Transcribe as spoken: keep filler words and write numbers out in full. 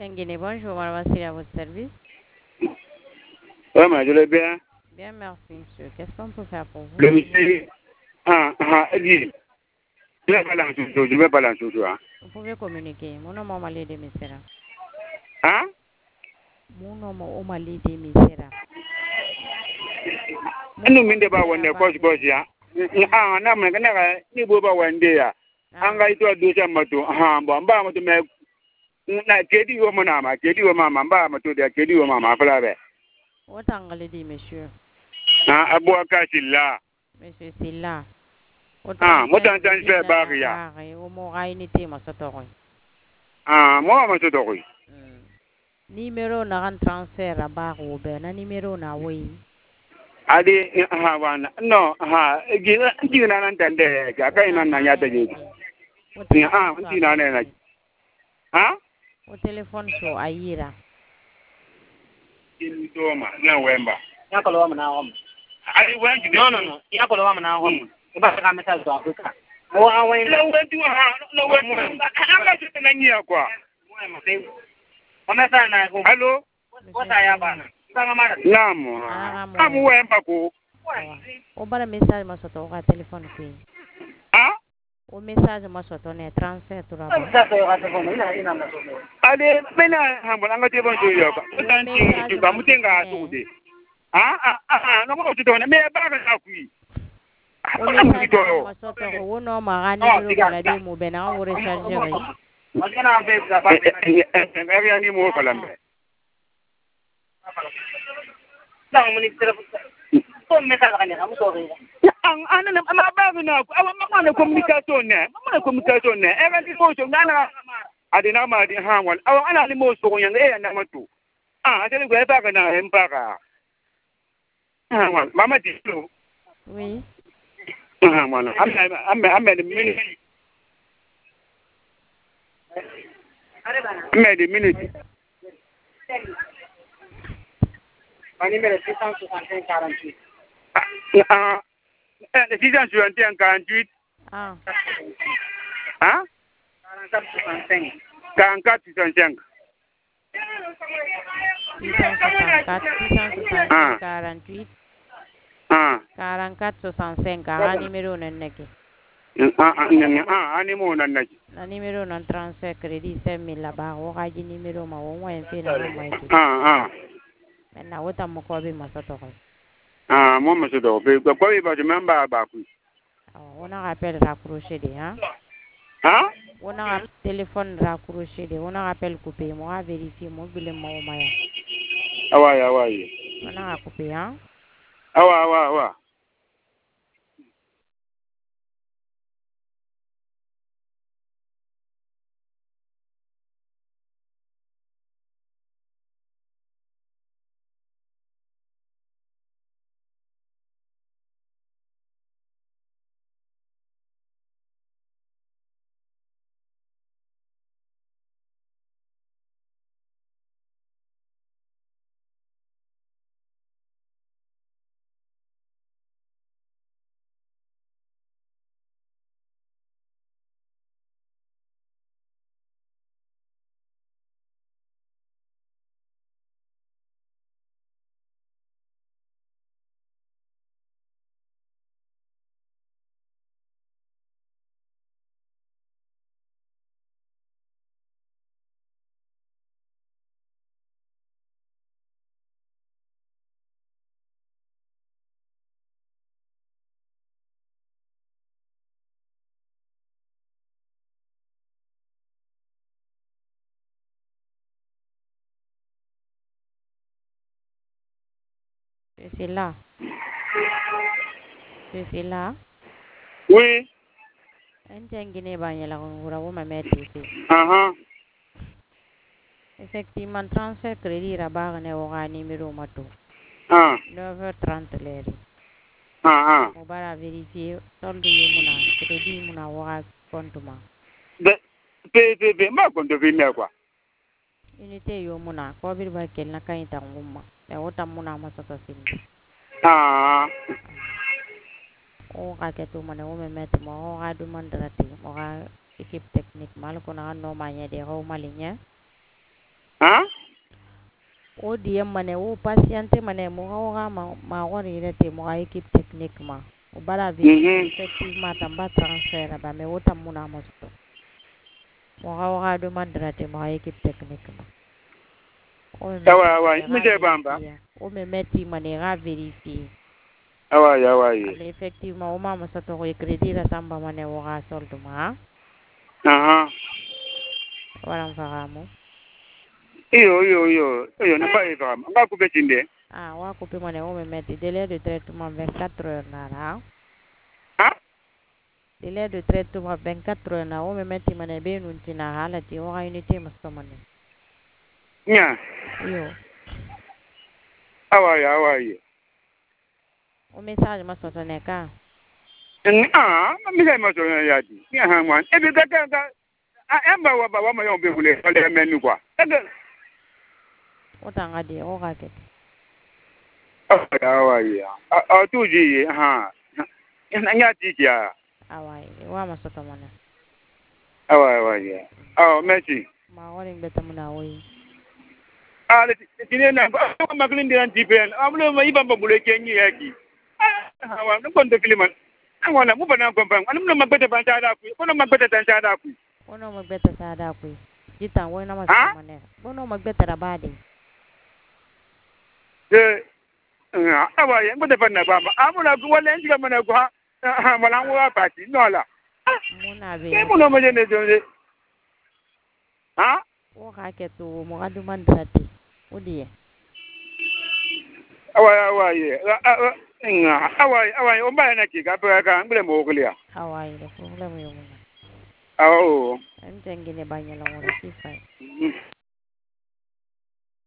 Tenguine, bonjour, madame Vassili, à votre service. Oui, mais je l'ai bien. Bien, merci, monsieur. Qu'est-ce qu'on peut faire pour vous? Le monsieur, ah, ah, dit, je vais pas l'en sous je vais pas l'en sous hein. Vous pouvez communiquer. Mon nom est Omali de Misera. Hein? Mon nom est Omali de Misera. Nous m'inde pas wande kosh kosh ya. Ah, na me kana ga ni bo ba wande ya. An ga ito do sa mato, ha, ba ba mato me na kedi wo mana ma, kedi wo mama ba mato da kedi wo mama fala be. What angle dit, monsieur? Ah, abu akasilla. Monsieur Silla. Ah, mo tan tan fe ba ya. O mo ga inite ma soto. Ah, mo ma soto ko. Numéro na ran transfert ba ko be na numéro na wai. Adi ha wana no ha gina gina nan tande ga kai nan nan ya taje. Ni ha mun na ne na. Ha? O telephone show ayira. In doma na wemba. Ya ko lo na hom. Ai wangi No no no. Ya ko lo na hom. Ba ka meta zo Afrika. Mo awen. Lo wangi ha lo wangi. Anga tete na nyia kwa. Mo ma fe. Wamesa na ko. Hello? Wata ya bana. Namu. Amu wemba ko. O bara message ma soto ka telephone ko. Ha? O message ma soto ne transfer to ra. Ade bena hambo anga te bon yo ba. Tan ti ba mutenga tude. Ah ah ah no ko tudo ne me ba ka ku. O message ma soto ko wono ma ga ni ro la de mo bena o recharge ri. Magana fe za ba. Area ni mo kalambe. Lang minister ko message ka ni amu so ri. Ang ano na mabago na ako. Awa mama na communication na. Mama na communication na. E kan ko so nana. Adi na ma di hanwan. Awa ana ni mo so ko yang e na matu. Ah, ate ni ko e ba ka na em pa ka. Hanwan, mama di so. Oui. Hanwan. Amma amma amma di minute. Amma di minute. Pani mere six cent soixante-cinq quarante-huit. Ah. Eh, six cent soixante-cinq quarante-huit. Ah. Hein? quarante-quatre soixante-cinq. quarante-quatre soixante-cinq. six cent soixante-quatre, six cent soixante-cinq, quarante-huit. Ah. quarante-quatre soixante-cinq, ah, numéro nan nake. Ah, ah, ah, ani mo nan nake. Na numéro nan transfert crédit cinq mille là-bas, o ka ji numéro ma wo en fe na mo mai. Ah, ah. Na wota mo ko be masoto ko. Ah, mo mo do be ko ko ba je memba ba ku. On a rappel raccroché de hein. Hein? On a téléphone raccroché de, on a rappel coupé, moi vérifier mon bile mo maya. Awa ya wa yi. On a coupé hein. Awa awa awa. C'est là. C'est là. Oui. Entengine ba nyela ngura wo mameti fi. Aha. Effectivement transfert crédit rabar ne wo ga numéro mato. Ah. neuf heures trente l'heure. Ah ah. On va vérifier solde yumuna crédit muna wo ga compte ma. De pe pe pe ma kon de vina kwa. Unité yumuna ko bir ba kel na kay tanguma. E wota muna masoto simbi. Ah. O ka ke to mane o memeti mo o ga du mandrati o ga équipe technique mal ko na no manye de ho malinya ha o diem mane o patiente mane mo ga ma ma wori rete mo ga équipe technique ma o bala mhm effectivement tamba transfert ba me wota muna mo so mo ga ga do mandrate mo ga équipe technique ma o me awa awa mi je bamba o me meti mane ga vérifier awa ya awa ye ale effectivement o ma mo so to ko crédit la samba mane o ga solde ma aha wala mfagamo iyo iyo iyo iyo na ba ifa nga ku betinde ah wa ko pe mane o me meti délai de traitement vingt-quatre heures na la ha délai de traitement vingt-quatre heures na o me meti mane be nun tina halati o ga unité mo so mane nya iyo awa ya awa ye o message ma so to ne ka ah mi je ma so ya di ni ha mwan e bi ka ka a emba wa ba wa ma yo be hule ole menu kwa o tanga de o ga ke awa ye a tu ji ha na nya ti ja awai wa ma so to mane awa awa ye oh merci ma wori beta muna woyi ah tine na ba ma klin diran tipen amlo ma iba ba bule kenyi yaki ah wa no kondo kliman an wala mu bana gomba an mu ma beta ban ta da ku ko no ma beta tan ta da ku ono mo beta sa da ku jitan wo na ma so ha mane ono mo beta da bade de awa ye ngode ban na ba ma amuna ku wala nji ga mana ku ha ha mala wa ba ti no la muna be ke mu no ma je ne de ha o ga ke to mo ga du mandrate o die awa awa ye awa awa o ba na ki ga ba ka ngule mo kulia awai le problem yo muna awo an tangine banya la mo si fa